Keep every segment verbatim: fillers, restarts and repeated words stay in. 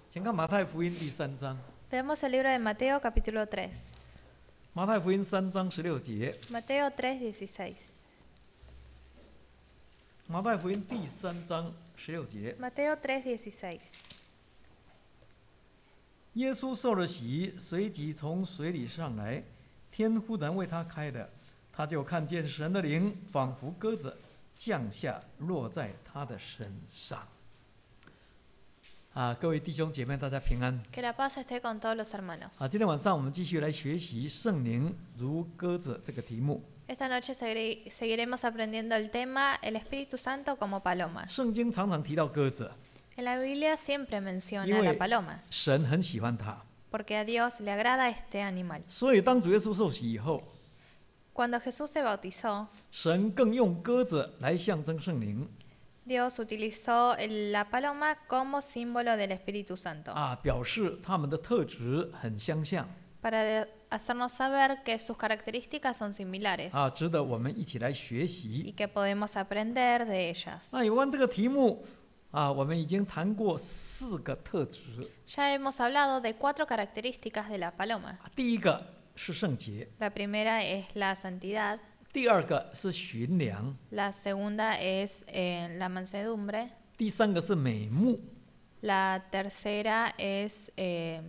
请看马太福音第三章。 Veamos el libro de Mateo capítulo tres. 马太福音三章十六节。 Mateo tres dieciséis. 马太福音第三章十六节。 Mateo tres dieciséis. 耶稣受了洗，随即从水里上来，天忽然为他开了，他就看见神的灵仿佛鸽子降下，落在他的身上。啊，各位弟兄姐妹，大家平安。 Que la paz esté con todos los hermanos. 啊，今天晚上我们继续来学习圣灵如鸽子这个题目。 Esta noche segui- seguiremos aprendiendo el tema El Espíritu Santo como paloma. 圣经常常提到鸽子， En la Biblia siempre 因 menciona la 为 paloma, 神很喜欢它， porque a Dios le agrada este animal. 所以当主耶稣受洗以后， Cuando Jesús se bautizó, 神更用鸽子来象征圣灵。 Dios utilizó el- la paloma como símbolo del Espíritu Santo, 啊，表示他们的特质很相像， para de- hacernos saber que sus características son similares 啊，值得我们一起来学 y 习。 que podemos aprender de ellas. 那有关这个题目，啊，我们已经谈过四个特质。 Ya hemos hablado de cuatro características de la paloma. 第一个是圣洁， La primera es la santidad, 第二个是驯良， la segunda es eh, la mansedumbre, 第三个是美目， la tercera es, eh,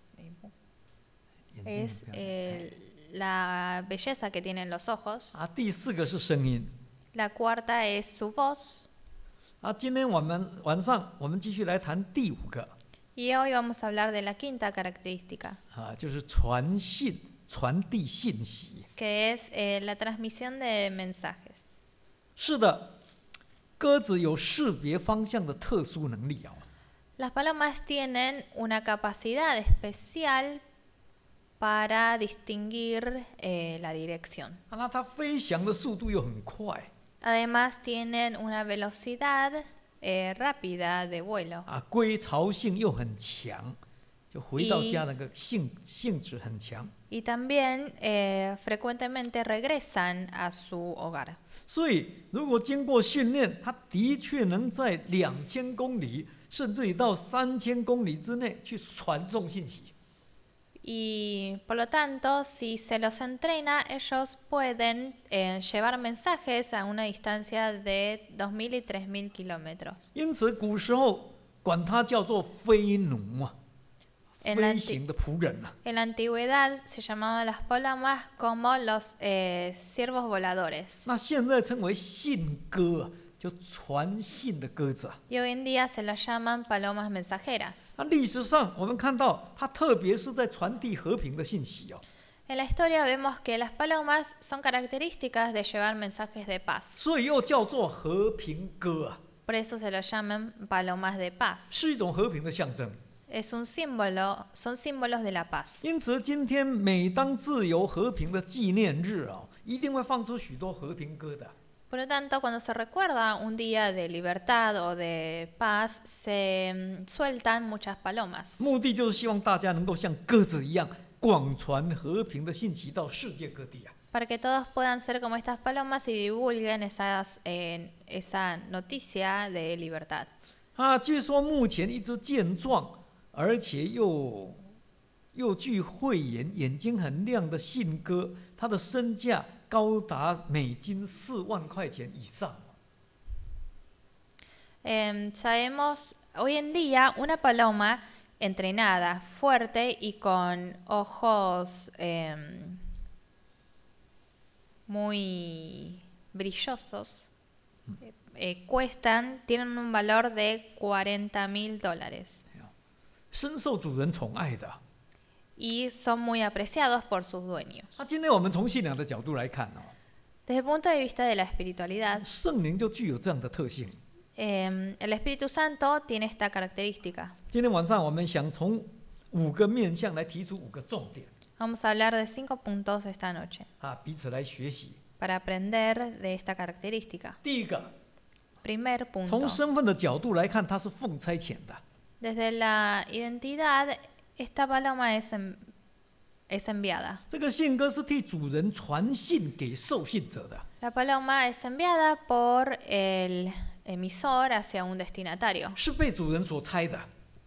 眼睛很 es 漂亮。 eh, la belleza que tienen los ojos, 啊，第四个是声音。 la cuarta es su voz 啊，今天我们晚上我们继续来谈第五个， y hoy vamos a hablar de la quinta característica, 啊，就是传信、传递信息。 que es eh, la transmisión de mensajes. 是的，鸽子有识别方向的特殊能力哦。 Las palomas tienen una capacidad especial para distinguir eh, la dirección. 啊，那它飞翔的速度又很快， Además tienen una velocidad eh, rápida de vuelo 啊，归巢性又很强，就回到家 y, 那个性性质很强。 y también eh, frecuentemente regresan a su hogar. 所以，如果经过训练，它的确能在两千公里，甚至于到三千公里之内去传送信息。 Y por lo tanto, si se los entrena, ellos pueden eh, llevar mensajes a una distancia de dos mil y tres mil kilómetros. 因此，古时候管它叫做飞奴啊， En la, 飞 anti- 行的仆人啊。 en la antigüedad se llamaban las palomas como los eh, ciervos voladores. 那现在称为信鸽啊，就传信的鸽子啊。 Y hoy en día se las llaman palomas mensajeras. 那历史上我们看到，它特别是在传递和平的信息哦。 En la historia vemos que las palomas son características de llevar mensajes de paz. 所以又叫做和平鸽啊， Por eso se las llaman palomas de paz. 是一种和平的象征。 Es un símbolo, son símbolos de la paz. 因此，今天每当自由和平的纪念日啊，一定会放出许多和平鸽的。 Por lo tanto, cuando se recuerda un día de libertad o de paz, se mm, sueltan muchas palomas. 目的就是希望大家能够像鸽子一样，广传和平的信息到世界各地啊。 Para que todos puedan ser como estas palomas y divulguen esas, eh, esa noticia de libertad. 啊，据说目前一只健壮而且又又具慧眼、眼睛很亮的信鸽，它的身价高达美金四万块钱以上。 Eh, sabemos hoy en día una paloma entrenada, fuerte y con ojos eh, muy brillosos, eh, cuestan, tienen un valor de cuarenta mil dólares 深受主人宠爱的。 y son muy apreciados por sus dueños. 那今天我们从信仰的角度来看哦， Desde el punto de vista de la espiritualidad, 圣灵就具有这样的特性。 eh, el Espíritu Santo tiene esta característica. 今天晚上我们想从五个面向来提出五个重点 Vamos a hablar de cinco puntos esta noche 啊，彼此来学习。 para aprender de esta característica. 第一个， Primer punto. 从身份的角度来看，它是奉差遣的。 Desde la identidad, esta paloma es, en- es enviada. 这个信鸽是替主人传信给受信者的。 La paloma es enviada por el emisor hacia un destinatario. 是被主人所差的。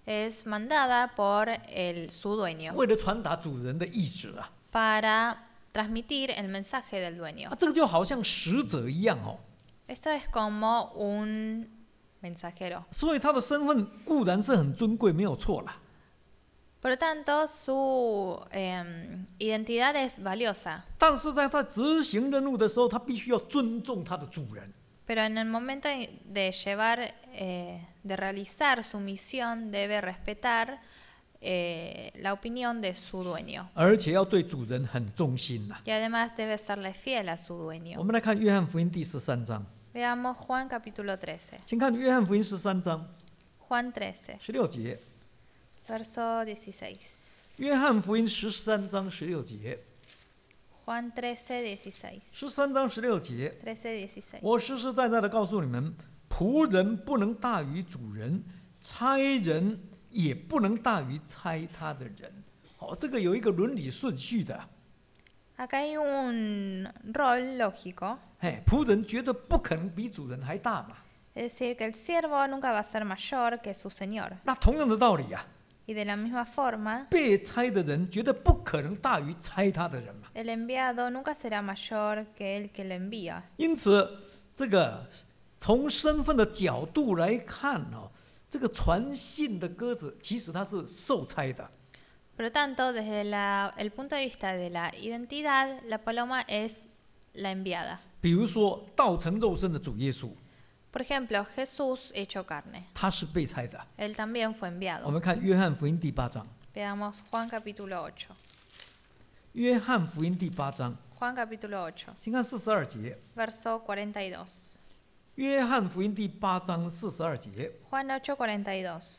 es mandada por el, su dueño 为了传达主人的意志啊。 para transmitir el mensaje del 啊， dueño. 这个就好像使者一样哦。 Esto es como un mensajero. 所以他的身份固然是很尊贵，没有错啦。 Por lo tanto, su eh, identidad es valiosa. 但是在他执行任务的时候，他必须要尊重他的主人。 Pero en el momento de llevar, eh, de realizar su misión, debe respetar eh, la opinión de su dueño. 而且要对主人很忠心呐、啊。 Y además debe serle fiel a su dueño. 我们来看约翰福音第十三章。 Veamos Juan capítulo trece. 请看约翰福音十三章 Juan trece, 十六节。 verso dieciséis. 约翰福音十三章十六节。 Juan trece, dieciséis. 十三章十六节。 trece, dieciséis. 我实实在在的告诉你们，仆人不能大于主人，差人也不能大于差他的人。好，这个有一个伦理顺序的。 Acá hay un rol lógico. 哎，仆人绝对不可能比主人还大嘛。 Es decir, que el siervo nunca va a ser mayor que su señor. 那同样的道理啊， Y de la misma forma, 被差的人绝对不可能大于差他的人嘛。 el enviado nunca será mayor que el que le envía. 因此，这个从身份的角度来看哦，这个传信的鸽子其实它是受差的。 Por lo tanto, desde la- el punto de vista de la identidad, la paloma es la enviada. 比如说道成肉身的主耶稣， Por ejemplo, Jesús hecho carne. 他是被差的。 Él también fue 我 enviado. 们看约翰福音第八章。 Veamos Juan capítulo ocho. 约翰福音第八章， Juan capítulo ocho, 请看四十二节。 verso cuarenta y dos. 约翰福音第八章四十二节。 Juan ocho, cuarenta y dos.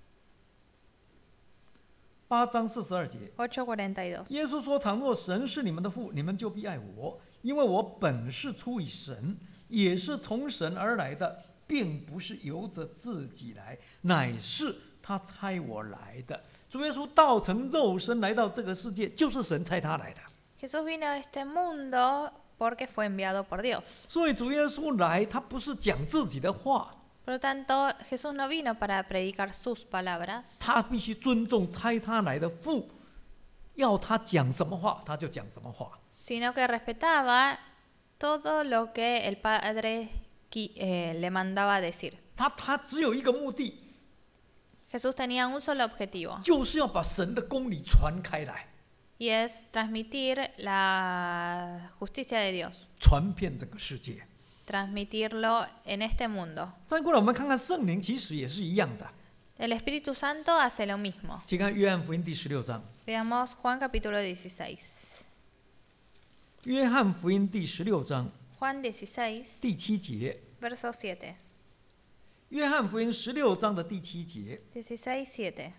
八章四十二节。 ocho, cuarenta y dos. 耶稣说：“倘若神是你们的父，你们就必爱我，因为我本是出于神，也是从神而来的，并不是由着自己来，乃是他差我来的。”主耶稣道成肉身来到这个世界，就是神差他来的。 Jesús vino a este mundo porque fue enviado por Dios. 所以主耶稣来，他不是讲自己的话， Por lo tanto, Jesús no vino para predicar sus palabras, 他必须尊重差他来的父，要他讲什么话，他就讲什么话。 sino que respetaba todo lo que el Padre qui- eh, le mandaba decir. 他他只有一个目的， Jesús tenía un solo objetivo, 就是要把神的公理传开来， y es transmitir la justicia de Dios, 传遍整个世界。 transmitirlo en este mundo. 再过来，我们看看圣灵，其实也是一样的。 El Espíritu Santo hace lo mismo. 请看约翰福音第十六章。 Veamos Juan capítulo dieciséis. 约翰福音第十六章 Juan dieciséis, 第七节。 verso siete. 约翰福音十六章的第七节。 dieciséis, siete.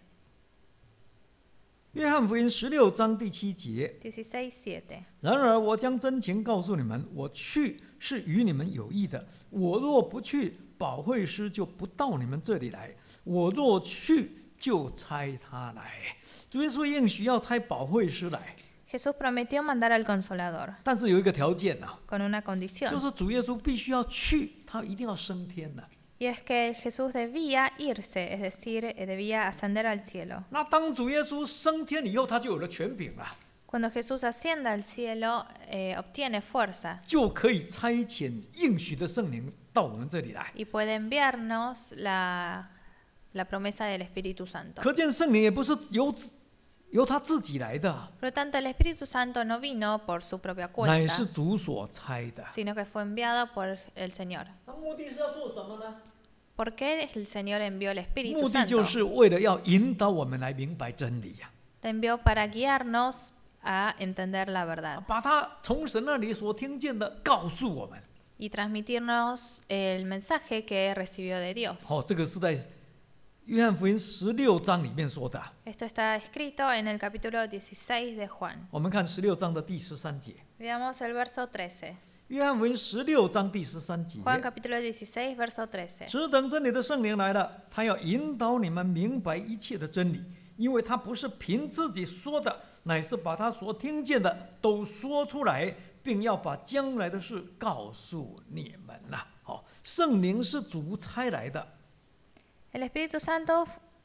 约翰福音十六章第七节。 dieciséis, siete. 然而我将真情告诉你们，我去是与你们有益的。我若不去，保惠师就不到你们这里来；我若去，就差他来。主耶稣应许要差保惠师来， Jesús prometió mandar al Consolador, 但是有一个条件啊， con una 就 condición, 是主耶稣必须要去，他一定要升天的。 y es que Jesús debía irse, es decir, eh, debía ascender al cielo. 那当主耶稣升天以后，他就有了权柄了， Cuando Jesús ascienda al cielo, eh, obtiene fuerza 就可以差遣应许的圣灵到我们这里来。 y puede enviarnos la, la promesa del Espíritu Santo. 可见圣灵也不是由由他自己来的， Por lo tanto, el Espíritu Santo no vino por su propia 乃是 cuenta, 主所差的。 sino que fue enviado por el Señor. 那目的是要做什么呢？ ¿Por qué el Señor envió el Espíritu 目的就 Santo? 是为了要引导我们来明白真理呀、 Le envió para guiarnos a entender la 啊， verdad 把他从神那里所听见的告诉我们。 y transmitirnos el mensaje que recibió de Dios. 好、这个是在约翰福音十六章里面说的。 Esto está escrito en el capítulo dieciséis de Juan. 我们看十六章的第十三节。 Veamos el verso trece. 约翰福音十六章第十三节。 Juan capítulo dieciséis, verso trece. 只等真理的圣灵来了，他要引导你们明白一切的真理，因为他不是凭自己说的，乃是把他所听见的都说出来，并要把将来的事告诉你们呐、好，圣灵是主差来的， El Espíritu Santo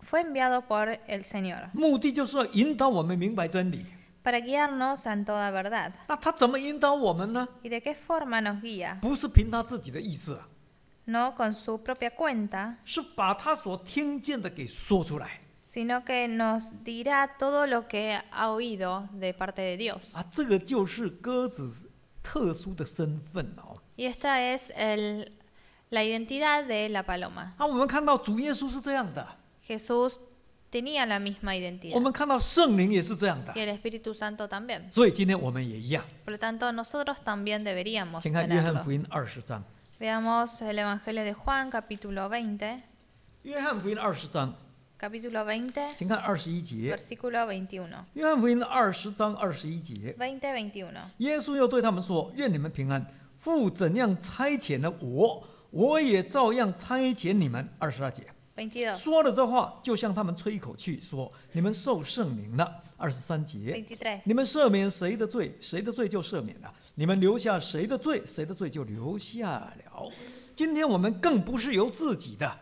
fue enviado por el Señor 目的就是要引导我们明白真理。 para guiarnos en toda verdad. 那他怎么引导我们呢？ ¿Y de qué forma nos guía? 不是凭他自己的意思， No con su propia cuenta, 是把他所听见的给说出来。 sino que nos dirá todo lo que ha oído de parte de Dios. 啊，这个就是鸽子特殊的身份哦。 Y esta es el, la identidad de la paloma. 啊，我们看到主耶稣是这样的， Jesús tenía la misma 我 identidad 们看到圣灵也是这样的 y，el Espíritu Santo también. 所以今天我们也一样。 Por lo tanto, nosotros también deberíamos 请看约翰 tenerlo. 福音二十章， Veamos el Evangelio de Juan, capítulo veinte. 约翰福音二十章， Capítulo veinte, 请看二十一节。 versículo veintiuno. 约翰福音二十章二十一节， veinte, veintiuno. 耶稣又对他们说：“愿你们平安！父怎样差遣了我，我也照样差遣你们。”二十二节。 veintidós, 说了这话，就向他们吹一口气，说：“你们受圣灵了。”二十三节。 veintitrés. 你们赦免谁的罪，谁的罪就赦免了；你们留下谁的罪，谁的罪就留下了。今天我们更不是由自己的，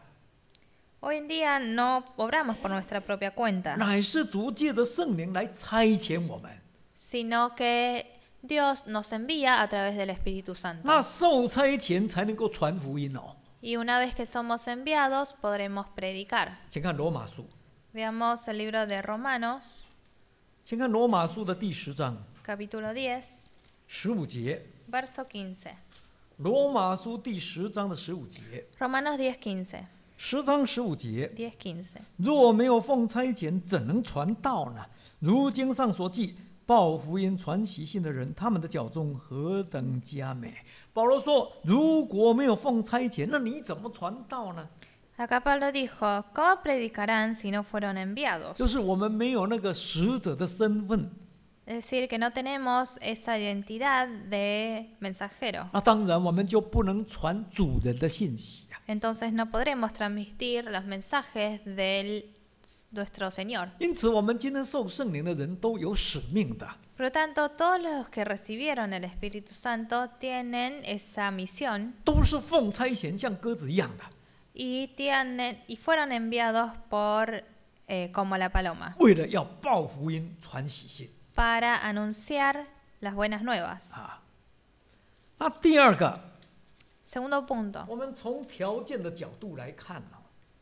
Hoy en día no obramos por nuestra propia cuenta, 乃是主借着圣灵来差遣我们。 sino que Dios nos envía a través del Espíritu 那 Santo. 受差遣才能够传福音哦。 Y una vez que somos enviados, podremos predicar. 请看罗马书， Veamos el libro de Romanos, 请看罗马书的第十章 capítulo diez, 十五节。 verso quince. 罗马书第十章的十五节， Romanos diez, quince. 十章十五节。 diez, quince. 若没有奉差遣，怎能传道呢？如经上所记，报福音、传喜信的人，他们的脚中何等佳美！保罗说，如果没有奉差遣，那你怎么传道呢？ Acá Pablo dijo, ¿cómo predicarán si no fueron enviados? 就是我们没有那个使者的身份， Es decir, que no tenemos esa identidad de mensajero. 那当然我们就不能传主人的信息啊。 Entonces no podremos transmitir los mensajes de nuestro Señor. 因此，我们今天受圣灵的人都有使命的。 Por lo tanto, todos los que recibieron el Espíritu Santo tienen esa misión 都是奉差遣，像鸽子一样的， y, tienen, y fueron enviados por, eh, como la paloma, 为了要报福音、传喜信 para anunciar las buenas nuevas. 啊。那第二个， Segundo punto, 我们从条件的角度来看哦，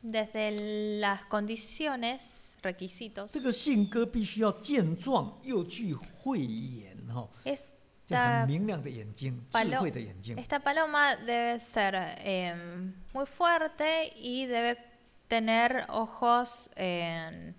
desde las condiciones, requisitos, 这个信鸽必须要健壮又具慧眼哦，就很 esta, 明亮的眼睛，智 palo- 慧的眼睛。 esta paloma debe ser eh, muy fuerte y debe tener ojos eh,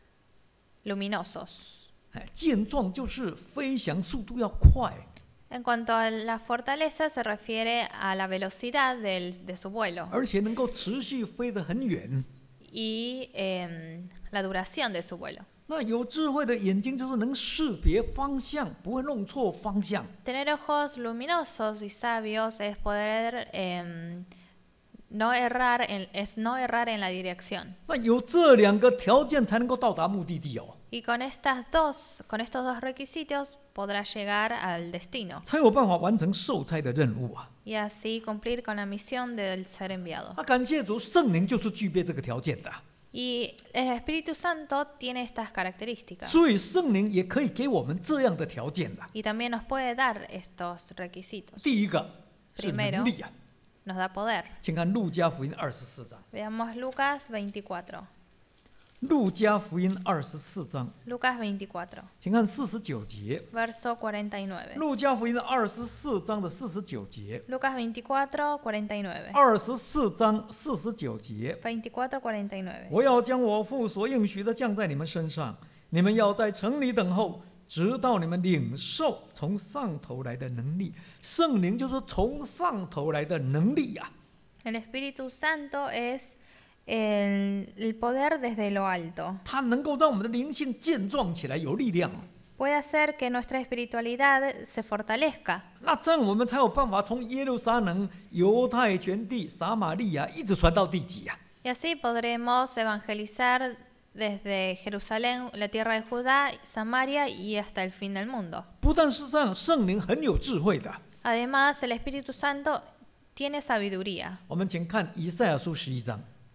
luminosos. 哎，健壮就是飞翔速度要快， En cuanto a la fortaleza, se refiere a la velocidad del- de su vuelo 而且能够持续飞得很远。 y eh, la duración de su vuelo. 那有智慧的眼睛就是能识别方向，不会弄错方向。 Tener ojos luminosos y sabios es poder eh, no errar en, es no errar en la dirección. 那有这两个条件才能够到达目的地哦， Y con estas dos, con estos dos requisitos podrá llegar al destino 才有办法完成受差的任务啊。 y así cumplir con la misión del ser enviado. 那感谢主，圣灵就是具备这个条件的， Y el Espíritu Santo tiene estas características 所以圣灵也可以给我们这样的条件的。 y también nos puede dar estos requisitos. 第一个是 Primero, 能力啊， nos da poder. 请看路加福音二十四章。 Veamos Lucas veinticuatro. 路加福音二十四章， Lucas veinticuatro, 请看四十九节。 verso cuarenta y nueve. 路加福音二十四章的四十九节， Lucas veinticuatro, cuarenta y nueve. 二十四章四十九节。 veinticuatro, cuarenta y nueve. 我要将我父所应许的降在你们身上，你们要在城里等候，直到你们领受从上头来的能力。圣灵就是从上头来的能力呀、啊。 El Espíritu Santo es el, el poder desde lo alto. 它能够让我们的灵性健壮起来，有力量。 Puede hacer que nuestra espiritualidad se fortalezca. 那这样我们才有办法从耶路撒冷、犹太全地、撒玛利亚一直传到地极啊。 Y así podremos evangelizar desde Jerusalén, la tierra de Judá, Samaria y hasta el fin del mundo. 不但是这样，圣灵很有智慧的。 Además, el Espíritu Santo tiene sabiduría. 我们请看以赛亚书十一章。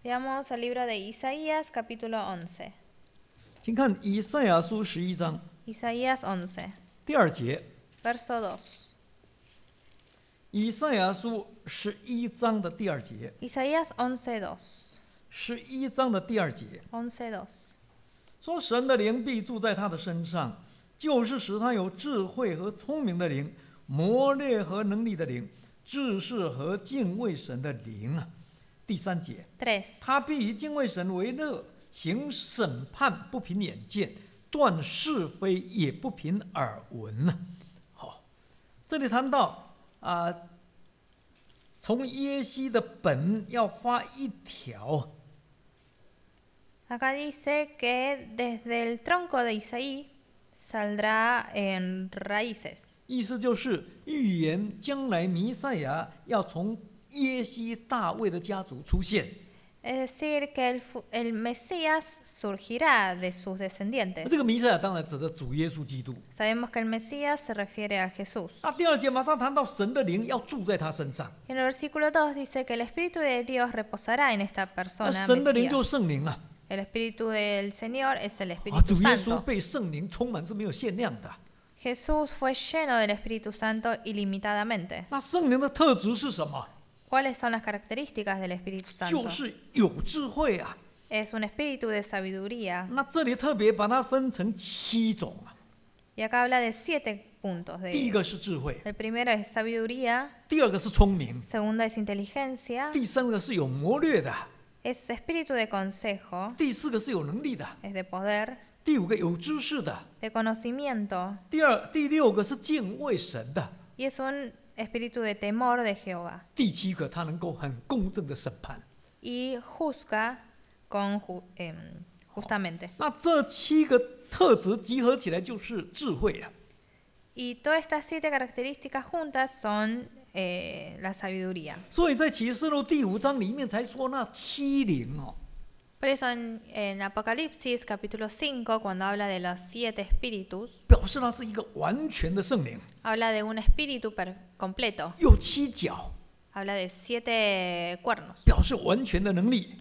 Veamos el libro de Isaías, capítulo once. 请看以赛亚书十一章 Isaías once, 第二节。 verso dos. 以赛亚书十一章的第二节， Isaías once, dos. 十一章的第二节 once, dos. 说：“神的灵必住在他的身上，就是使他有智慧和聪明的灵，谋略和能力的灵，知识和敬畏神的灵啊。”第三节， tres. 他必以敬畏神为乐，行审判不凭眼见，断是非也不凭耳闻啊。好，这里谈到啊，从耶西的本要发一条。 Acá dice que desde el tronco de Isaí saldrá en raíces. 意思就是预言将来弥赛亚要从耶西大卫的家族出现。 Es decir, que el, fu- el Mesías surgirá de sus 那 descendientes. 这个弥赛亚当然指的主耶稣基督。 Sabemos que el Mesías se refiere a Jesús. 那第二节马上谈到神的灵要住在他身上， En el versículo dos dice que el Espíritu de Dios reposará en esta 那 persona, 神的灵就 Mesías. 是圣灵啊。 El Espíritu del Señor es el 啊， Espíritu 主耶稣 Santo. 被圣灵充满是没有限量的。 Jesús fue lleno del Espíritu Santo ilimitadamente. 那圣灵的特质是什么？ ¿Cuáles son las características del Espíritu 就 Santo? 是有智慧啊。 Es un espíritu de sabiduría. 那这里特别把它分成七种啊。 Y acá habla de siete puntos. 第一 De, 个是智慧， el primero es sabiduría, 第二个是聪明， segundo es inteligencia, 第三个是有谋略的， es espíritu de consejo, 第四个是有能力的， es de poder, 第五个有知识的， de conocimiento, 第二、第六个是敬畏神的， y es un espíritu de temor de Jehová. 第七个他能够很公正的审判。 Y juzga con ju- em, justamente. 那这七个特质集合起来就是智慧啊。 Y todas estas siete características juntas son eh, la sabiduría. 所以在启示录第五章里面才说那七灵哦， Por eso en, en Apocalipsis capítulo cinco, cuando habla de los siete espíritus, 表示那是一个完全的圣灵， habla de un espíritu per- completo, 有七角， habla de siete cuernos, 表示完全的能力，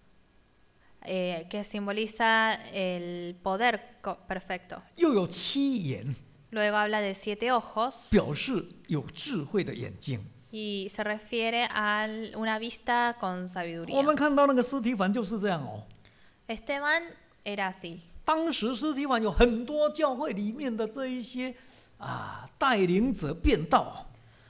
eh, que simboliza el poder co- perfecto. 又有七眼， Luego habla de siete ojos 表示有智慧的眼睛。 y se refiere a una vista con 我 sabiduría. 们看到那个司提反就是这样哦。 Esteban era así. 当时司提反有很多教会里面的这一些啊带领者辩道，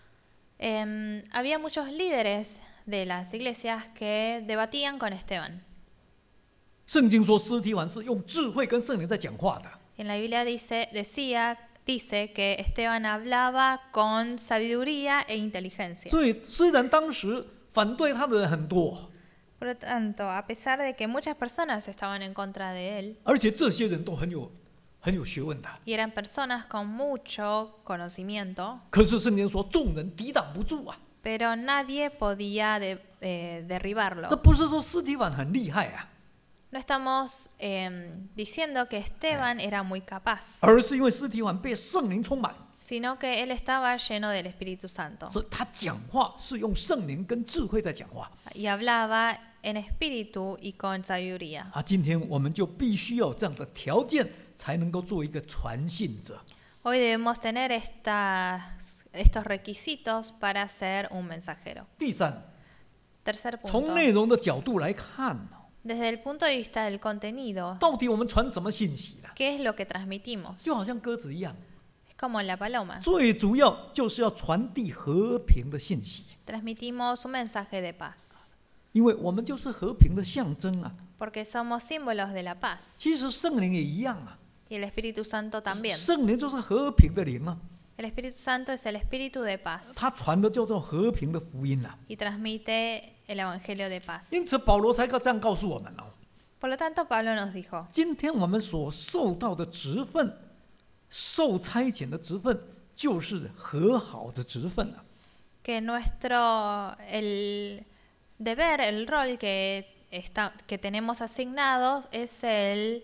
Em, había muchos líderes de las iglesias que debatían con Esteban. 圣经说司提反是用智慧跟圣灵在讲话的， En la Biblia dice, decía, dice que Esteban hablaba con sabiduría e inteligencia. 所以虽然当时反对他的人很多， Por lo tanto, a pesar de que muchas personas estaban en contra de él 而且这些人都很有很有学问的， y eran personas con mucho conocimiento, 可是圣经说众人抵挡不住啊。 pero nadie podía de- eh, 这 derribarlo. 不是说司提反很厉害啊， No estamos em, diciendo que Esteban era muy capaz, 而是因为司提反被圣灵充满， sino que él estaba lleno del Espíritu Santo 所以他讲话是用圣灵跟智慧在讲话 y hablaba en espíritu y con sabiduría. 啊。今天我们就必须要有这样的条件，才能够做一个传信者。 Hoy debemos tener estas, estos requisitos para ser un mensajero. 第三， Tercer 从 punto. 内容的角度来看， Desde el punto de vista del contenido, 到底我们传什么信息呢？ ¿qué es lo que transmitimos? 就好像鸽子一样， Es como la paloma. 最主要就是要传递和平的信息， Transmitimos un mensaje de paz, 因为我们就是和平的象征啊。 porque somos símbolos de la paz. 其实圣灵也一样啊， Y el Espíritu Santo también. 圣灵就是和平的灵啊， El Espíritu Santo es el espíritu de paz 他传的叫做和平的福音啊。 y transmite el Evangelio de paz. 因此保罗才这样告诉我们哦， Por lo tanto, Pablo nos dijo, 今天我们所受到的职分，受差遣的职分，就是和好的职分啊。 que nuestro el deber, el rol que, está, que tenemos asignado es el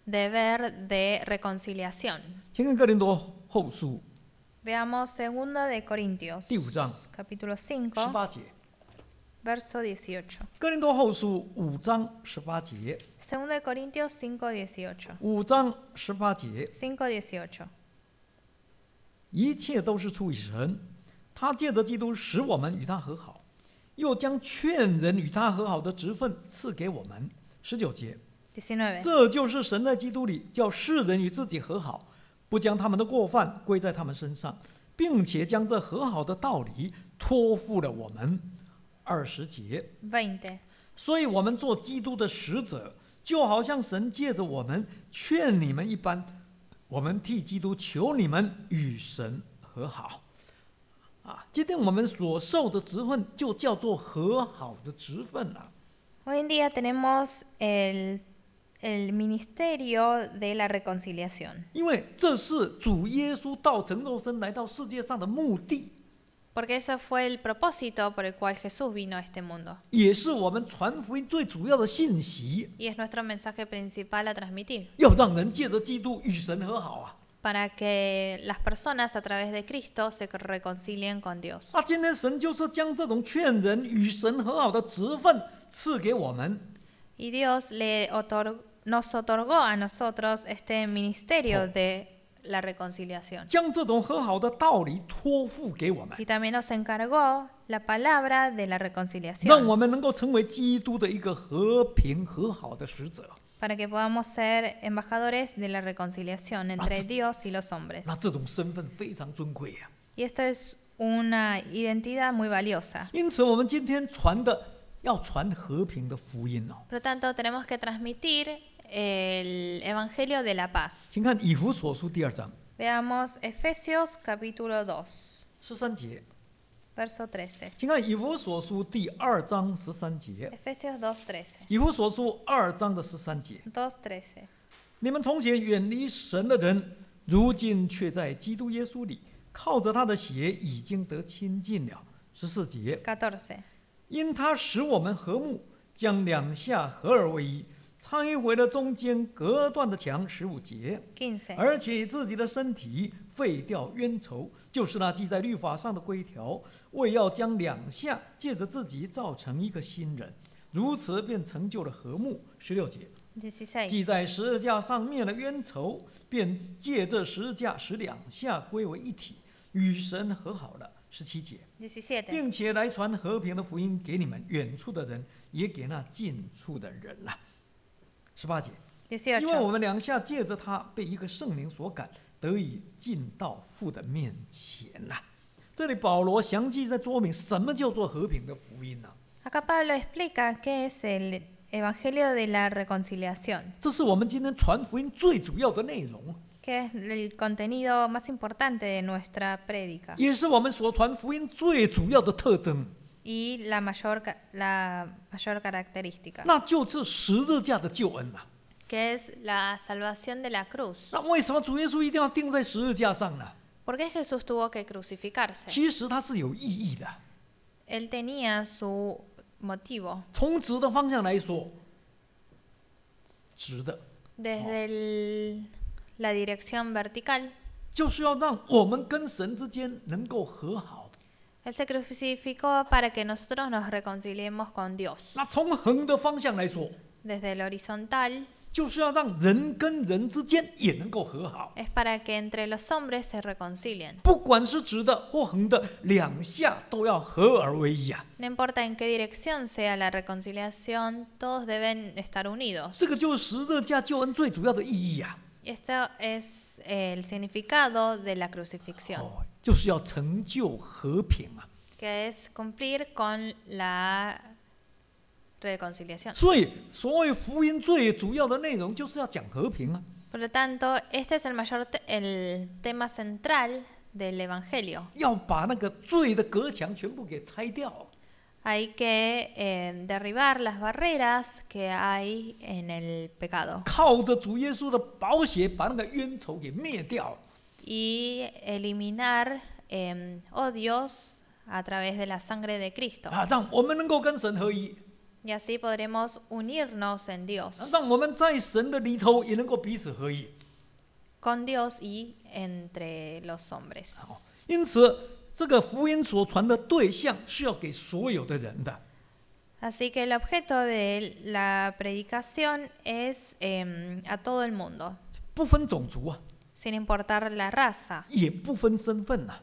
deber de reconciliación. 请看哥林多后书 Veamos segundo de Corintios, 第五章 capítulo 十 cinco, 八节， verso dieciocho. 哥林多后书五章十八节， Segundo de Corintios cinco dieciocho. 五章十八节， cinco dieciocho. 一切都是出于神，他借着基督使我们与他和好，又将劝人与他和好的职分赐给我们。十九节， diecinueve. 这就是神在基督里叫世人与自己和好，不将他们的过犯归在他们身上，并且将这和好的道理托付了我们。二十节， veinte. 所以我们做基督的使者，就好像神借着我们劝你们一般，我们替基督求你们与神和好。啊，今天我们所受的职分就叫做和好的职分啊。 Hoy en día tenemos el, el ministerio de la reconciliación, 因为这是主耶稣道成肉身来到世界上的目的， porque ese fue el propósito por el cual Jesús vino a este mundo 也是我们传福音最主要的信息， y es nuestro mensaje principal a transmitir, 要让人借着基督与神和好啊。 para que las personas a través de Cristo se reconcilien con Dios. 那今天神就是将这种劝人与神和好的职分赐给我们， Y Dios le otor- nos otorgó a nosotros este ministerio de la reconciliación. 将这种和好的道理托付给我们， Y también nos encargó la palabra de la 让我 reconciliación, 们能够成为基督的一个和平和好的使者。 para que podamos ser embajadores de la reconciliación entre Dios y los hombres. 那这种身份非常尊贵啊。 Y esto es una identidad muy valiosa. 因此我们今天传的要传和平的福音哦。 Por lo tanto, tenemos que transmitir el Evangelio de la paz. 请看以弗所书第二章 Veamos Efesios capítulo dos, 十三节， verso trece. 请看以弗所书第二章十三节， Efesios dos trece. 以弗所书二章的十三节， dos trece. 你们从前远离神的人，如今却在基督耶稣里，靠着他的血已经得亲近了。十四节， catorce. 因他使我们和睦，将两下合而为一，拆毁了中间隔断的墙。十五节， quince. 而且以自己的身体废掉冤仇，就是那记在律法上的规条，为要将两下借着自己造成一个新人，如此便成就了和睦。十六节， dieciséis. 记在十字架上灭了冤仇，便借这十字架使两下归为一体，与神和好了。十七节， diecisiete. 并且来传和平的福音给你们远处的人，也给那近处的人了。十八节， dieciocho. 因为我们两下借着他被一个圣灵所感，得以进到父的面前了。这里保罗详细在说明什么叫做和平的福音呢、啊？ Acá Pablo explica qué es el Evangelio de la reconciliación, 这是我们今天传福音最主要的内容， que es el contenido más importante de nuestra prédica 也是我们所传福音最主要的特征， y la mayor, ca- la mayor característica, 那就是十字架的救恩啊。 que es la salvación de la cruz. 那为什么主耶稣一定要钉在十字架上呢？ ¿Por qué Jesús tuvo que crucificarse? 其实它是有意义的。 Él tenía su motivo. 从直的方向来说，直的 Desde el- la dirección vertical, 就是要让我们跟神之间能够和好。 Él se crucificó para que nosotros nos reconciliemos con Dios. 那从横的方向来说， Desde el horizontal, 就是要让人跟人之间也能够和好。 es para que entre los hombres se reconcilien. 不管是直的或横的，两下都要合而为一啊！ No importa en qué dirección sea la reconciliación, todos deben estar unidos. 这个就是十字架救恩最主要的意义啊！ Esto es el significado de la crucifixión, 哦，就是要成就和平啊！ que es cumplir con la reconciliación. 所以，所谓福音最主要的内容就是要讲和平啊！ Por lo tanto, este es el mayor te- el tema central del Evangelio. 要把那个罪的隔墙全部给拆掉。 Hay que eh, derribar las barreras que hay en el pecado 靠着主耶稣的宝血，把那个冤仇给灭掉。 y eliminar eh, odios a través de la sangre de Cristo. 啊，让我们能够跟神合一， Y así podremos unirnos en Dios, 让我们在神的里头也能够彼此合一。 con Dios y entre los hombres. 好，因此这个福音所传的对象是要给所有的人的。 Así que el objeto de la predicación es eh, a todo el mundo, 不分种族啊， sin importar la raza 也不分身份呐、啊。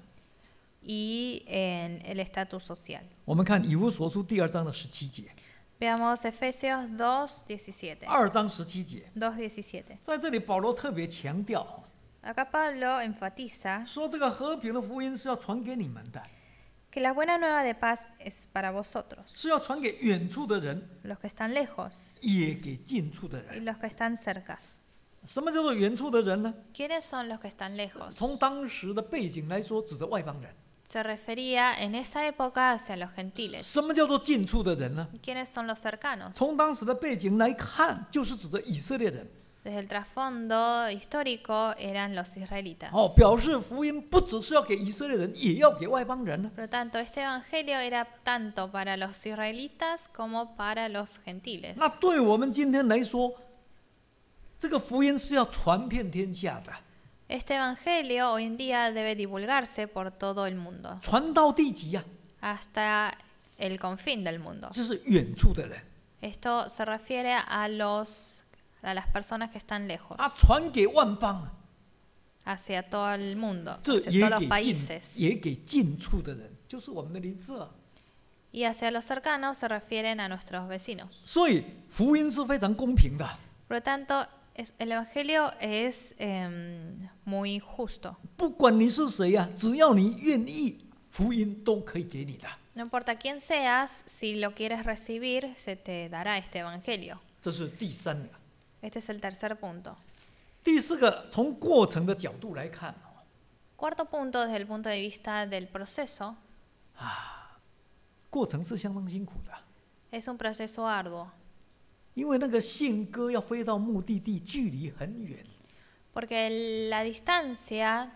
y en el estatus social. 我们看以弗所书第二章的十七节， Veamos Efesios dos diecisiete. 二章十七节， dos diecisiete. 在这里保罗特别强调， Acá Pablo enfatiza 说这个和平的福音是要传给你们的， que la buena nueva de paz es para vosotros, 是要传给远处的人， los que están lejos 也给近处的 y 人。 los que están cerca. 什么叫做远处的人呢？ ¿Quiénes son los que están lejos? 从当时的背景来说，指着外邦人。 Se refería en esa época hacia los gentiles. 什么叫做近处的人呢？ ¿Y quiénes son los cercanos? 从当时的背景来看，就是指着以色列人。 Desde el trasfondo histórico eran los israelitas. 哦，表示福音不只是要给以色列人，也要给外邦人呢。 Por lo tanto, este evangelio era tanto para los israelitas como para los gentiles. 那对我们今天来说，这个福音是要传遍天下的， Este evangelio hoy en día debe divulgarse por todo el mundo, 传到地极呀、 hasta el confín del mundo. 这是远处的人 Esto se refiere a los a las personas que están lejos, 啊，传给万邦啊， hacia todo el mundo, 这 hacia 也 todos los 给近 países. 也给近处的人，就是我们的邻舍啊。 Y hacia los cercanos se refieren a nuestros vecinos. 所以福音是非常公平的， Por lo tanto, es- el evangelio es em, muy justo. 不管你是谁呀、啊，只要你愿意，福音都可以给你的。 No importa quién seas, si lo quieres recibir, se te dará este evangelio. 这是第三个。 Este es el tercer punto. 第四个，从过程的角度来看 Cuarto punto, desde el punto de vista del proceso, 啊，过程是相当辛苦的， es un proceso arduo, 因为那个信鸽要飞到目的地，距离很远。 porque la distancia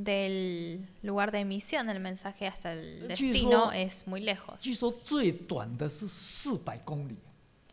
del lugar de emisión del mensaje hasta el 据 destino 说 es muy lejos. 据说最短的是四百公里。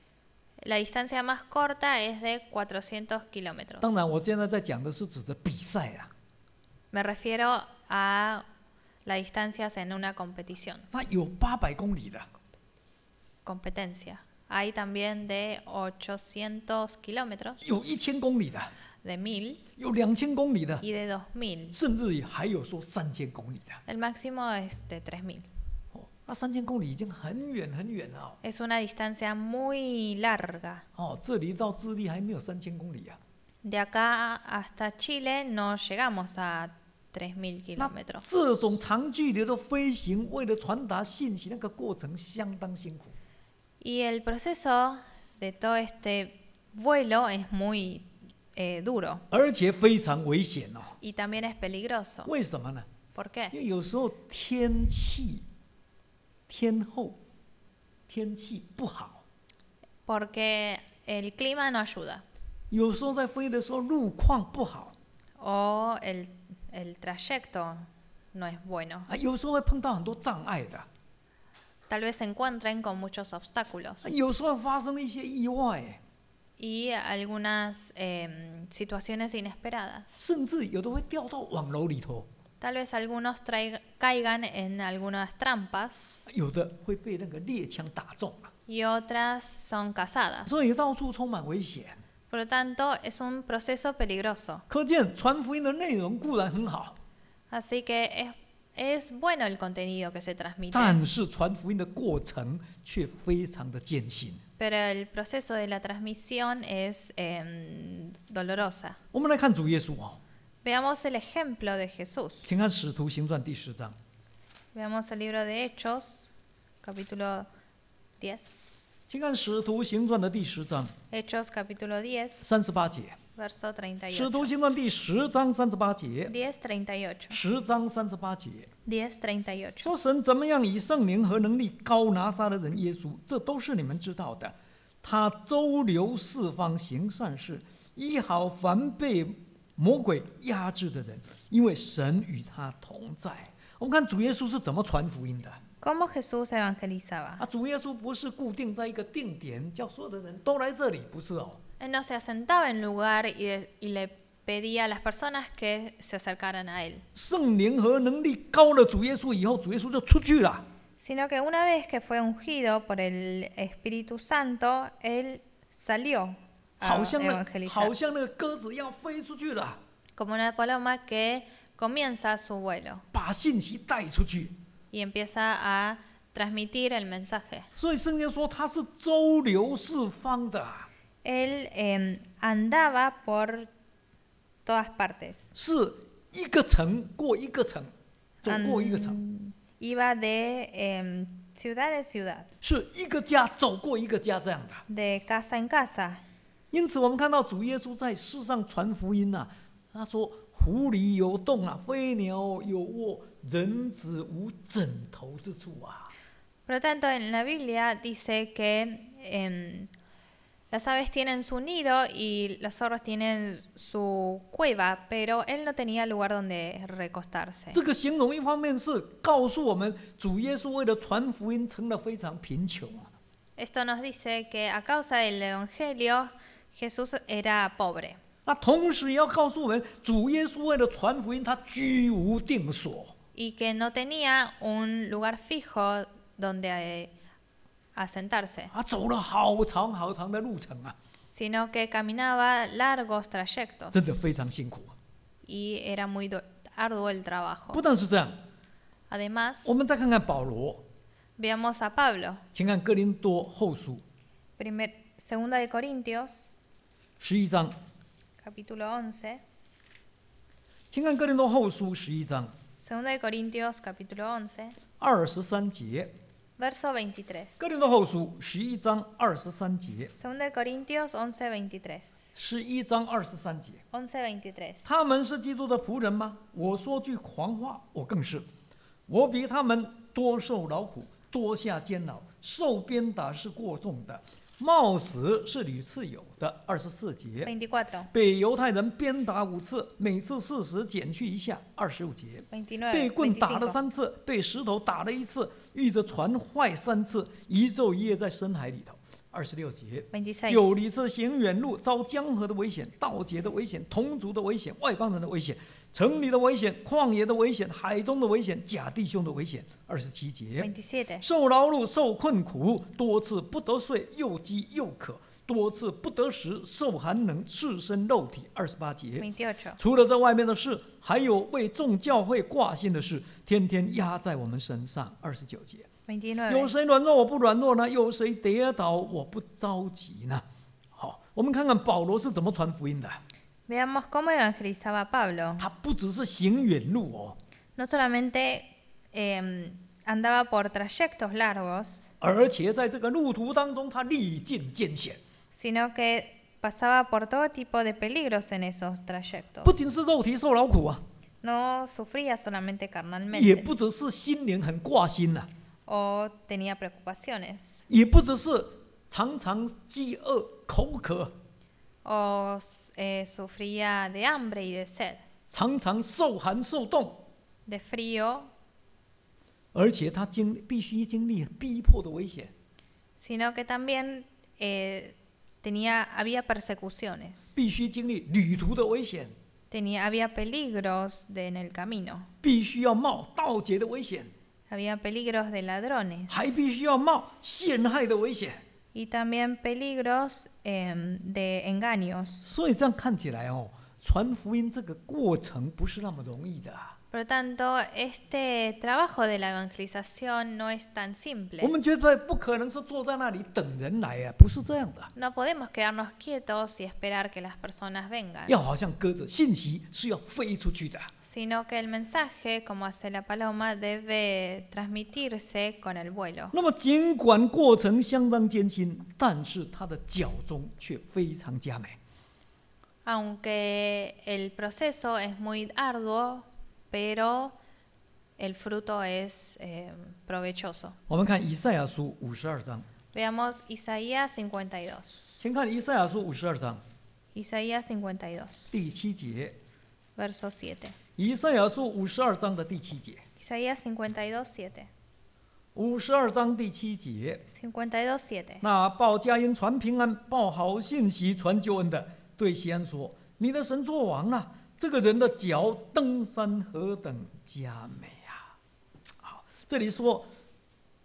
La distancia más corta es de cuatrocientos kilómetros. 当然，我现在在讲的是指的比赛啊， Me refiero a las distancias en una competición, 它有八百公里的， competencia. Hay también de ochocientos kilómetros, 有一千公里的， de mil 有两千公里的， y de dos mil. 甚至于还有说三千公里的。 El máximo es de tres mil. 哦，那三千公里已经很远很远了。 Es una distancia muy larga. 哦，这里到智利还没有三千公里啊。 De acá hasta Chile no llegamos a tres mil 那 kilómetros. 这种长距离的飞行，为了传达信息，那个过程相当辛苦。 Y el proceso de todo este vuelo es muy eh, duro 而且非常危险哦。 y también es peligroso. 为什么呢？ ¿Por 因 qué? 为有时候天气、天候、天气不好， Porque el clima no ayuda 有时候在飞的时候路况不好 o el, el trayecto no es bueno. 啊，有时候会碰到很多障碍的， Tal vez se encuentren con muchos obstáculos 啊有时候会发生一些意外， y algunas em, situaciones inesperadas. 甚至有的会掉到网楼里头， Tal vez algunos traiga- caigan en algunas trampas 有的会被那个猎枪打中， y otras son cazadas. 所以到处充满危险。 Por lo tanto, es un proceso peligroso. 可见传福音的内容固然很好， Así que es, es bueno el contenido que se transmite, 但是传福音的过程却非常的艰辛。 pero el proceso de la transmisión es em, dolorosa. 我们来看主耶稣哦， Veamos el ejemplo de Jesús. 请看《使徒行传》第十章， Veamos el libro de Hechos, capítulo diez. 请看《使徒行传》的第十章 Hechos, capítulo diez, 三十八节， verso 《使徒 treinta y ocho. 行传》第十章三十八节， diez, treinta y ocho. 十章三十八节 diez, treinta y ocho. 说神怎么样以圣灵和能力高拿撒勒人耶稣，这都是你们知道的。他周流四方行善事，医好凡被魔鬼压制的人，因为神与他同在。我们看主耶稣是怎么传福音的 ¿Cómo Jesús evangelizaba? 啊？主耶稣不是固定在一个定点，叫所有的人都来这里，不是哦。 Él no se asentaba en lugar y, y le pedía a las personas que se acercaran a él. 圣灵和能力高了主耶稣以后，主耶稣就出去了。 sino que una vez que fue ungido por el Espíritu Santo, él salió 好 a 像那 evangelizar, 好像那个鸽子要飞出去了， como una paloma que comienza su vuelo 把信息带出去。 y empieza a transmitir el mensaje. 所以圣经说他是周流四方的， Él em, andaba por todas partes, 是一个城过一个城，走过一个城， An- iba de em, ciudad en ciudad, 是一个家走过一个家这样的。 de casa en casa. 因此我们看到主耶稣在世上传福音啊，他说狐狸有洞啊，飞鸟有窝，人子无枕头之处啊。 Por lo tanto, en la Biblia dice que em, las aves tienen su nido y los zorros tienen su cueva, pero él no tenía lugar donde recostarse. 这个形容一方面是告诉我们，主耶稣为了传福音成了非常贫穷啊。 Esto nos dice que a causa del Evangelio Jesús era pobre. 那同时也要告诉我们，主耶稣为了传福音，他居无定所。 Y que no tenía un lugar fijo donde eh, asentarse, 他走了好长好长的路程啊， sino que caminaba largos trayectos 真的非常辛苦啊。 y era muy do- arduo el 不 trabajo. 但是这样， Además, 我们再看看保罗， veamos a Pablo, 请看哥林多后书 primer, segunda de Corintios, 十一章， capítulo once, 请看哥林多后书十一章 segunda de Corintios, capítulo once, 二十三节。 verso veintitrés. 哥林多后书十一章二十三节， Segunda de Corintios once veintitrés. 十一章二十三节。 once veintitrés. 他们是基督的仆人吗？我说句狂话，我更是。我比他们多受劳苦，多下监牢，受鞭打是过重的，冒死是屡次有的。二十四节， veinticuatro. 被犹太人鞭打五次，每次四十减去一下。二十五节， veintinueve. 被棍打了 veinticinco. 三次，被石头打了一次，遇着船坏三次，一昼一夜在深海里头。二十六节， veintiséis. 有离次行远路，遭江河的危险，盗劫的危险，同族的危险，外邦人的危险，城里的危险，旷野的危险，海中的危险，假弟兄的危险。二十七节， veintisiete. 受劳碌，受困苦，多次不得睡，又饥又渴，多次不得食，受寒冷，赤身肉体。二十八节， veintiocho. 除了这外面的事，还有为众教会挂心的事，天天压在我们身上。二十九节， 有 veintinueve. 谁软弱我不软弱呢？有谁跌倒我不着急呢？好，我们看看保罗是怎么传福音的。 Veamos cómo evangelizaba Pablo. 他不只是行远路哦， No solamente em, andaba por trayectos largos, 而且在这个路途当中，他历尽艰险。 sino que pasaba por todo tipo de peligros en esos 不 trayectos. 仅是肉体受劳苦啊， No sufría solamente 也 carnalmente 不只是心灵很挂心呐、啊， o tenía preocupaciones 也不只是常常饥饿口渴， o eh, sufría de hambre y de sed, 常常受寒受冻， de frío, 而且他经必须经历逼迫的危险， sino que también eh, tenía, había persecuciones, 必须经历旅途的危险， tenía, había peligros de- en el camino, 必须要冒盗劫的危险， había peligros de ladrones 还必须要冒陷害的危险。 y también peligros em, de engaños. 所以这样看起来哦，传福音这个过程不是那么容易的啊。 Por lo tanto, este trabajo de la evangelización no es tan 我 simple. 们绝对不可能是坐在那里等人来啊，不是这样的。 No podemos quedarnos quietos y esperar que las personas vengan, 要好像鸽子，信息是要飞出去的。 sino que el mensaje, como hace la paloma, debe transmitirse con el vuelo. 那么尽管过程相当艰辛，但是它的脚中却非常佳美。 Aunque el proceso es muy arduo, pero el fruto es eh, provechoso. 我们看以赛亚书五十二章， Veamos Isaías cincuenta y dos. 请看以赛亚书五十二章 Isaías cincuenta y dos, 第七节。 verso siete. 以赛亚书五十二章的第七节， Isaías cincuenta y dos, siete. 五十二章第七节。 cincuenta y dos, siete. 那报佳音、传平安、报好信息、传救恩的，对西安说：“你的神作王啊！这个人的脚登山何等佳美啊！”好，这里说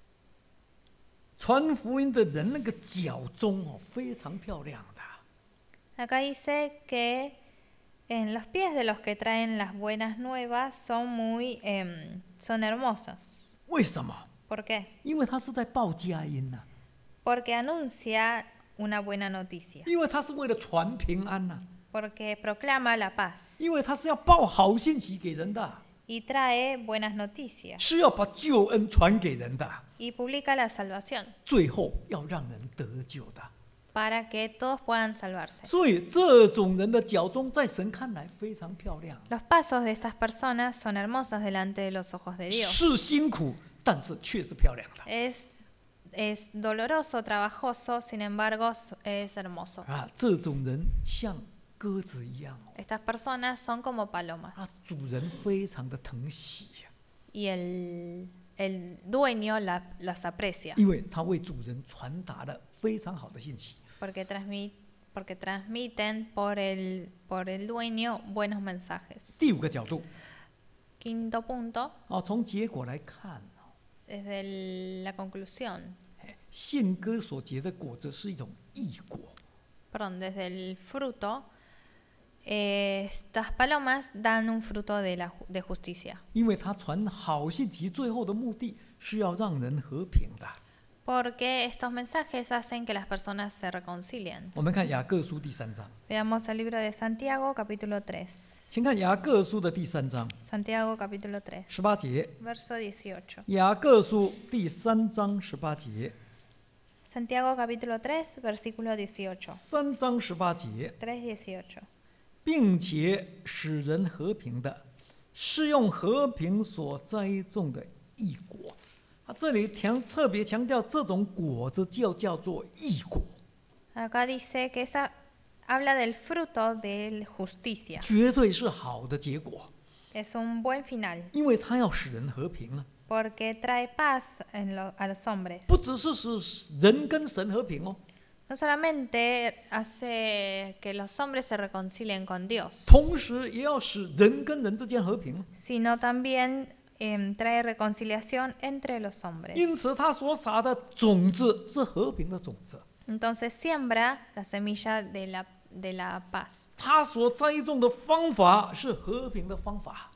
传福音的人那个脚中哦，非常漂亮的。 Acá dice que en los pies de los que traen las buenas nuevas son muy, em, son hermosos. 为什么？ ¿Por qué? 因为他是在报佳音呐、 Porque anuncia una buena noticia. 因为他是为了传平安呐、 Porque proclama la paz. 因为他是要报好信息给人的， Y trae buenas noticias. 是要把救恩传给人的， Y publica la salvación. 最后要让人得救的。 Para que todos puedan salvarse. 所以这种人的脚中，在神看来非常漂亮， Los pasos de estas personas son hermosos delante de los ojos de Dios. 是辛苦，但是却是漂亮的。 Es, es doloroso, trabajoso, sin embargo es hermoso. 啊，这种人像鸽子一样哦， Estas personas son como palomas. 啊，主人非常的疼惜， Y el, el dueño la- las aprecia. 因为他为主人传达了非常好的信息。 Porque, transmit, porque transmiten por el, por el dueño buenos mensajes. 第五个角度， Quinto punto, 啊，从结果来看， desde el- la conclusión, 信鸽所结的果子是一种义果， perdón, desde el fruto, eh, estas palomas dan un fruto de, la, ju- de justicia. 因为他传好信息最后的目的是要让人和平的。 Porque estos mensajes hacen que las personas se reconcilien. 我们看雅各书第三章， Veamos el libro de Santiago, capítulo tres. 请看雅各书的第三章 Santiago, capítulo tres, 十八节。 verso dieciocho. 雅各书第三章十八节， Santiago, capítulo tres, versículo dieciocho. 三章十八节， tres dieciocho. 并且使人和平的，是用和平所栽种的义果。啊，这里强特别强调这种果子就叫做义果， Acá dice que esa habla del fruto de justicia. 绝对是好的结果， Es un buen final. 因为它要使人和平啊， Porque trae paz en lo- a los hombres. 不只是使人跟神和平哦， No solamente hace que los hombres se reconcilien con Dios, 同时也要使人跟人之间和平。 sino también em, trae reconciliación entre los hombres. 因此，他所撒的种子是和平的种子， Entonces siembra la semilla de la, de la paz 他所栽种的方法是和平的方法。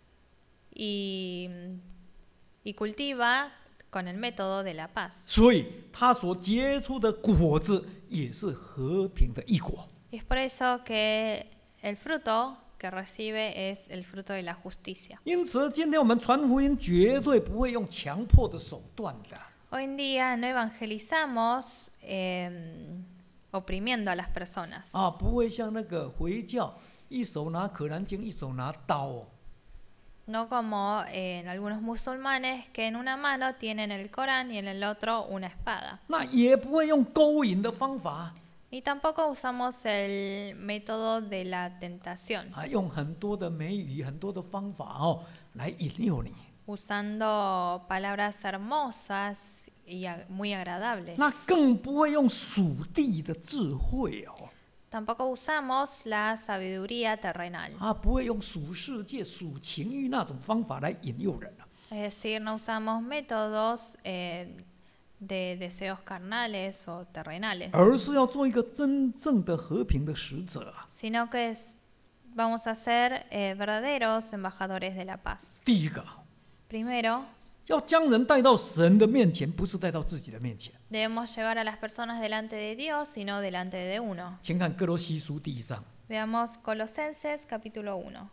y, y cultiva con el método de la paz. 所以他所结出的果子也是和平的义果。 Y es por eso que el fruto que recibe es el fruto de la justicia. 因此，今天我们传福音绝对不会用强迫的手段的， Hoy en día no evangelizamos em, oprimiendo a las personas. 啊，不会像那个回教，一手拿可兰经，一手拿刀哦， No como en algunos musulmanes que en una mano tienen el Corán y en el otro una espada. 那也不会用勾引的方法， Ni tampoco usamos el método de la tentación, 啊，用很多的美语、很多的方法哦，来引诱你。 usando palabras hermosas y a- muy agradables. 那更不会用属地的智慧哦， Tampoco usamos la sabiduría terrenal. 啊，不会用属世界、属情欲那种方法来引诱人啊， Es decir, no usamos métodos eh, de deseos carnales o terrenales, 而是要做一个真正的和平的使者啊。 sino que es- vamos a ser eh, verdaderos embajadores de la paz. 第一个， Primero, 要将人带到神的面前，不是带到自己的面前。 debemos llevar a las personas delante de Dios, sino delante de uno. 请看哥罗西书第一章， Veamos Colosenses capítulo uno.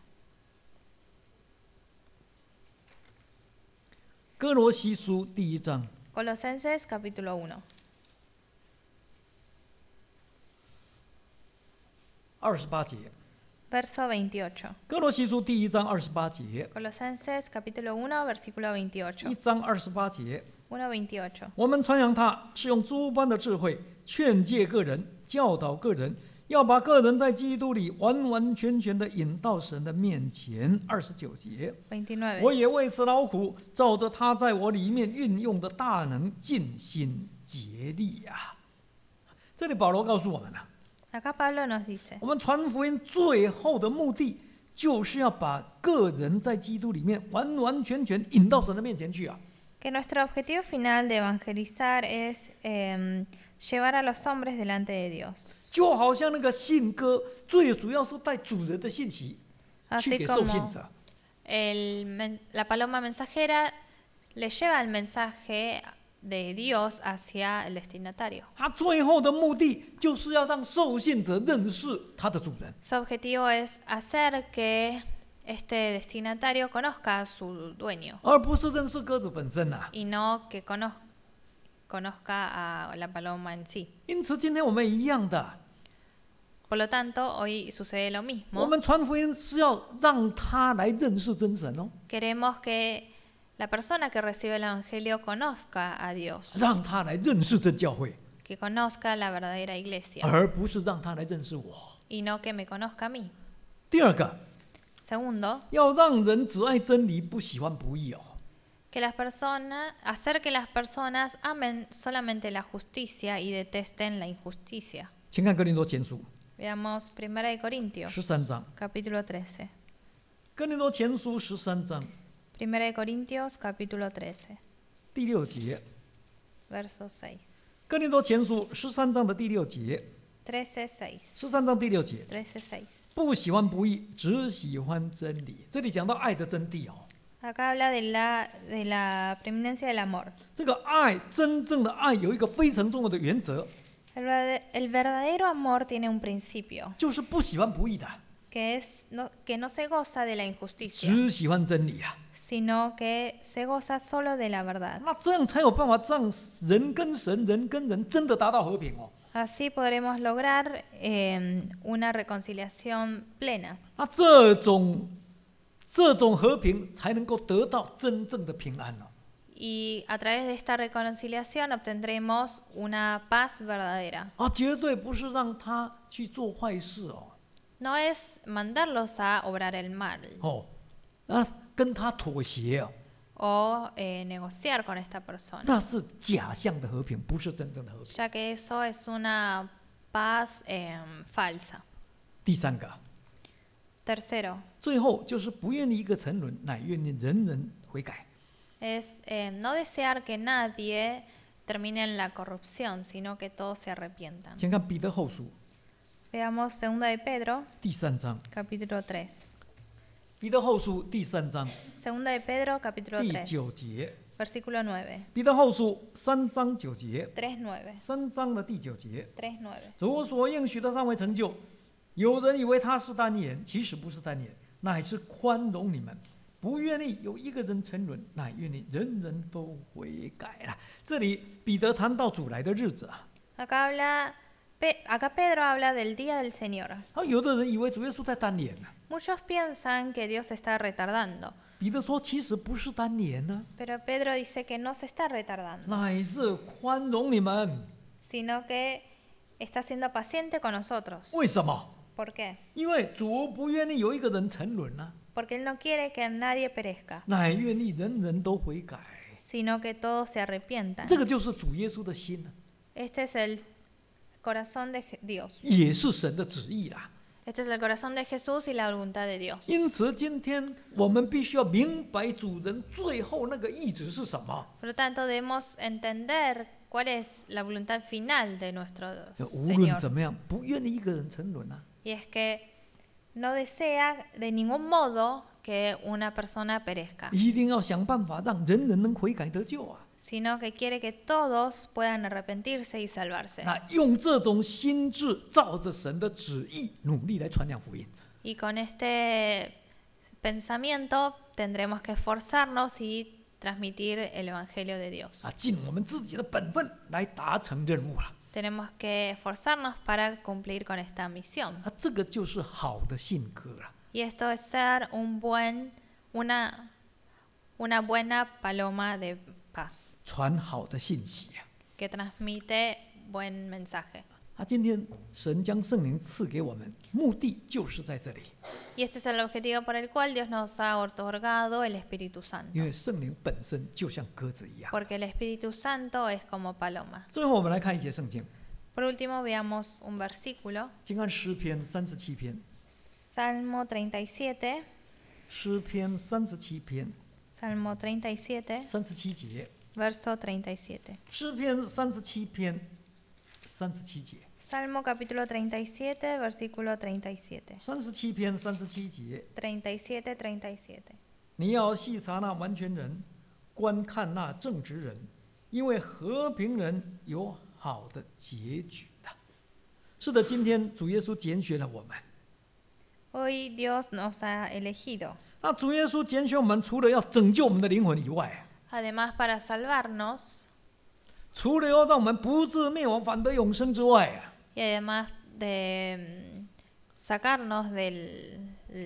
哥罗西书第一章 Colosenses capítulo uno, 二十八节。 verso veintiocho. 哥罗西书第一章二十八节， Colosenses capítulo uno, versículo 一 veintiocho. 章二十八节， uno veintiocho. 我们传扬他是用诸般的智慧劝诫个人，教导个人，要把个人在基督里完完全全的引到神的面前。二十九节， veintinueve. 我也为此劳苦，照着他在我里面运用的大能，尽心竭力啊。这里保罗告诉我们了、啊， Acá Pablo nos dice, 我们传福音最后的目的，就是要把个人在基督里面完完全全引到神的面前去啊。 Que nuestro objetivo final de evangelizar es em, llevar a los hombres delante de Dios. 就好像那个信鸽，最主要是带主人的信息去 Así 给受信 como 者。 el men- la paloma mensajera le lleva el mensaje de Dios hacia el destinatario. 它最后的目的就是要让受信者认识他的主人， Su objetivo es hacer que este destinatario conozca a su dueño 而不是认识鸽子本身呐、 y no que conoz- conozca a la paloma en sí. 因此，今天我们一样的， Por lo tanto, hoy sucede lo 我 mismo. 们传福音是要让他来认识真神哦， Queremos que la persona que recibe el Evangelio conozca a Dios, 让他来认识真教会， que conozca la verdadera iglesia 而不是让他来认识我。 y no que me conozca a mí. 第二个， Segundo, 要让人只爱真理，不喜欢不义哦。 que las personas, hacer que las personas amen solamente la justicia y detesten la injusticia. 请看哥林多前书 Veamos Primera de Corintios, 十三章， capítulo trece. 哥林多前书十三章 Primera de Corintios, capítulo trece, 第六节， verso seis. 哥林多前书十三章的第六节， trece seis. 十三章第六节， trece seis. 不喜欢不义，只喜欢真理。这里讲到爱的真谛哦， Acá habla de la, de la preeminencia del amor. 这个爱，真正的爱有一个非常重要的原则， El, verde- el verdadero amor tiene un principio, 就是不喜欢不义的， que es no- que no se goza de la injusticia, 只喜欢真理啊。 sino que se goza solo de la verdad. 那这样才有办法让人跟神、人跟人真的达到和平哦。 Así podremos lograr em, una reconciliación plena. 那这种这种和平才能够得到真正的平安哦。 Y a través de esta reconciliación obtendremos una paz verdadera. 啊，绝对不是让他去做坏事哦， No es mandarlos a obrar el mal 哦，啊，跟他妥协哦， o eh, negociar con esta persona, 那是假象的和平，不是真正的和平。 ya que eso es una paz em, falsa. 第三个， Tercero, 最后就是不愿意一个沉沦，乃愿意人人悔改。 es eh, no desear que nadie termine en la corrupción, sino que todos se arrepientan. 请看彼得后书 Veamos segunda de Pedro, 第三章， capítulo tres. 彼得后书第三章 Segunda de Pedro, capítulo 第 tres, 九节， versículo nueve. 彼得后书三章九节， tres nueve. 三章的第九节， tres nueve. 主所应许的尚未成就，有人以为他是单言，其实不是单言，乃是宽容你们，不愿意有一个人沉沦，乃愿意人人都悔改了。这里彼得谈到主来的日子啊， Acá habla, Pe- acá Pedro habla del día del Señor. 啊，有的人以为主耶稣在单言呢， Muchos piensan que Dios se está retardando, 彼得说其实不是单言呢， pero Pedro dice que no se está retardando, 乃是宽容你们。 sino que está siendo paciente con nosotros. 为什么？ ¿Por qué? 因为主不愿意有一个人沉沦啊， Porque Él no quiere que nadie perezca, 乃愿意人人都悔改。 sino que todos se arrepientan. 这个就是主耶稣的心啊， Este es el corazón de Je- Dios. 也是神的旨意啦。 Este es el corazón de Jesús y la voluntad de Dios. 因此，今天我们必须要明白主人最后那个意志是什么。 Por lo tanto, debemos entender cuál es la voluntad final de nuestro 无论 Señor. 怎么样，不愿意一个人沉沦啊。 Y es que no desea de ningún modo que una persona perezca, 一定要想办法让人人能悔改得救啊。 sino que quiere que todos puedan arrepentirse y salvarse. 那用这种心智，照着神的旨意，努力来传扬福音。 Y con este pensamiento tendremos que esforzarnos y transmitir el Evangelio de Dios. 啊，尽我们自己的本分来达成任务了。 Tenemos que esforzarnos para cumplir con esta misión. 啊，这个就是好的性格了。 Y esto es ser un buen, una, una buena paloma de paz, 传好的信息啊。 que transmite buen mensaje. 啊，今天神将圣灵赐给我们，目的就是在这里， Y este es el objetivo por el cual Dios nos ha otorgado el Espíritu 因 Santo, 为圣灵本身就像鸽子一样。 porque el Espíritu Santo es como paloma. 最后，我们来看一节圣经， Por último, veamos un versículo, 请看诗篇三十七篇， Salmo treinta y siete, 诗篇三十七篇， Salmo treinta y siete, 三十七节， verso treinta y siete. 诗篇三十七篇三十七节， Salmo capítulo treinta y siete, versículo treinta y siete. 三十七篇三十七节， treinta y siete, treinta y siete. 你要细察那完全人，观看那正直人，因为和平人有好的结局的。是的，今天主耶稣拣选了我们。 Hoy Dios nos ha elegido. 那主耶稣拣选我们，除了要拯救我们的灵魂以外， Además, para salvarnos 除了要让我们不至灭亡，反得永生之外， y además de mm, sacarnos de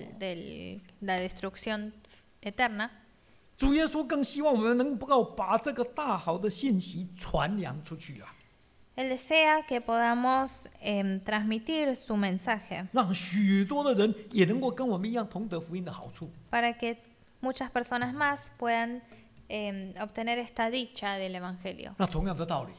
la destrucción eterna, 主耶稣更希望我们能够把这个大好的信息传扬出去啊， Él desea que podamos em, transmitir su mensaje 让许多的人也能够跟我们一样同得福音的好处。 para que muchas personas más puedan em, obtener esta dicha del Evangelio. 那同样的道理，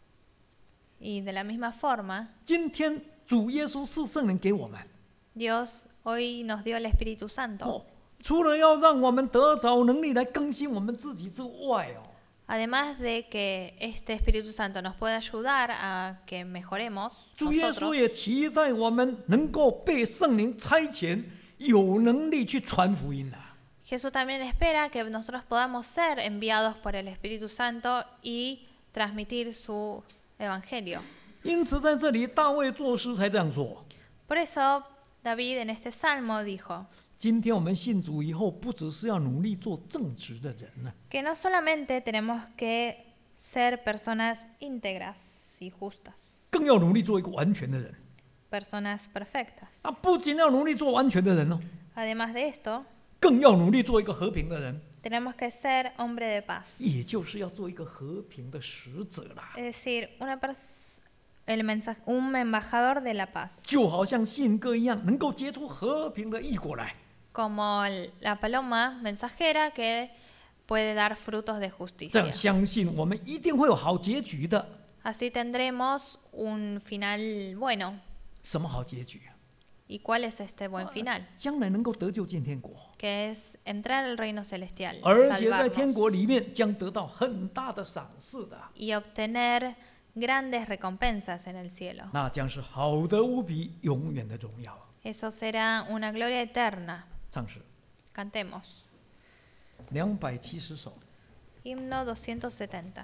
Y de la misma forma, 今天主耶稣是圣灵给我们， Dios hoy nos dio el Espíritu Santo. 哦，除了要让我们得着能力来更新我们自己之外哦， Además de que este Espíritu Santo nos puede ayudar a que mejoremos 主耶稣 nosotros, 也期待我们能够被圣灵差遣，有能力去传福音啊。 Jesús también espera que nosotros podamos ser enviados por el Espíritu Santo y transmitir su evangelio. 因此在这里大卫作诗才这样说。 Por eso David en este salmo dijo 今天我们信主以后，不只是要努力做正直的人呢， que no solamente tenemos que ser personas íntegras y justas, 更要努力做一个完全的人。 personas perfectas. 啊，不仅要努力做完全的人哦， Además de esto, 更要努力做一个和平的人， tenemos que ser hombre de paz. 也就是要做一个和平的使者啦。 Es decir, una pers- el mensaje, un embajador de la paz, 就好像信鸽一样，能够结出和平的异果来。 como el- la paloma mensajera que puede dar frutos de 这样 justicia. 相信我们一定会有好结局的。 Así tendremos un final bueno. 什么好结局？ ¿Y cuál es este buen 啊 final? 将来能够得救进天国， Que es entrar al reino celestial, 而且在天国 salvarnos 里面将得到很大的赏赐的， y obtener grandes recompensas en el cielo. 那将是好的无比，永远的荣耀。 Eso será una gloria eterna. 唱诗 Cantemos. 两百七十首， Himno doscientos setenta.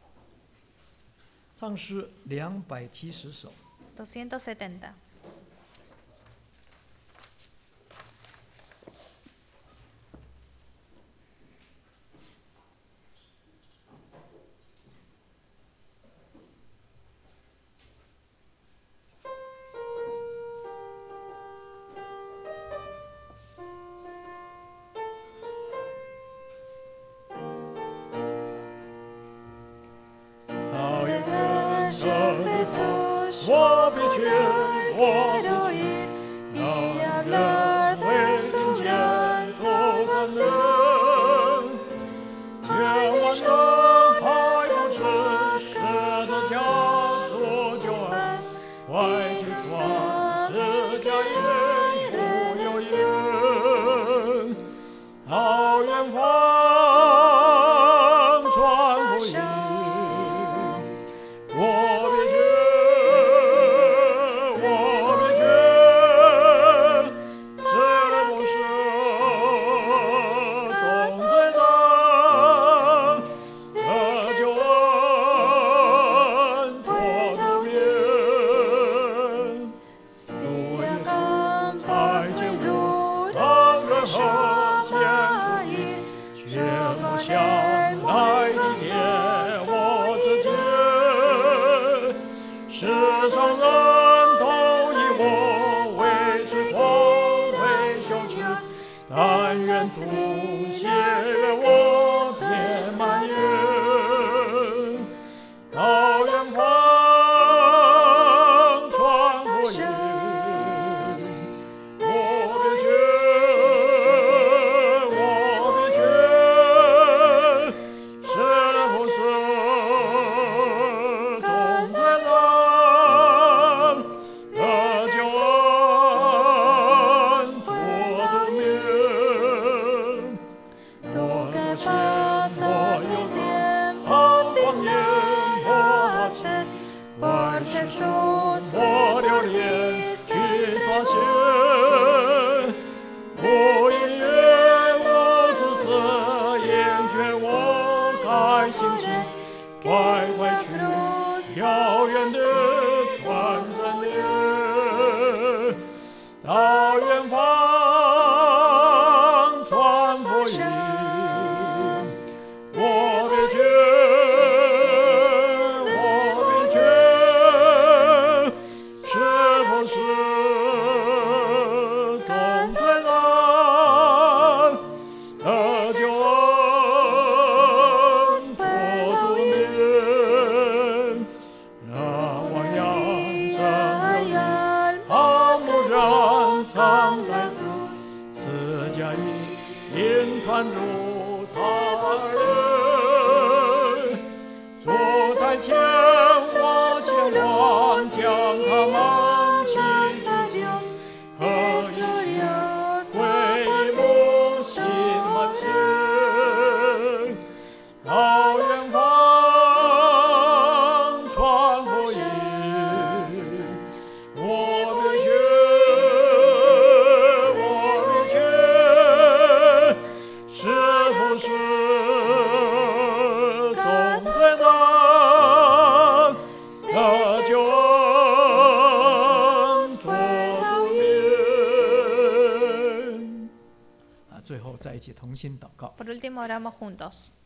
唱诗两百七十首。 doscientos setenta. 我必去，我必去，你 hablar de tu gran salvación， 千万人还不知，舍得家族救恩，快去传世家业无有言，到远方传福音。 我必去，我必去，是不是众罪人得救恩托主名，所以主才进入当人和监狱，却不想来历练我自己。 世上人都以我为是光为羞耻，但愿主写我遍满云，到远方传福音。我必去，我必去，是不是？ 众罪人得救恩托主名， 到远方传福音，我必去，我必去，是不是总最难的救恩托住民？那汪洋正有力，好牧人常在此，此家已因传入他人，主在前往前往，将他们亲去，和一群会幕心和情，到远方传福音，我必去，我必去，是不是总最难的救恩托住民？啊，最后在一起同心祷告。 Por último, oramos juntos.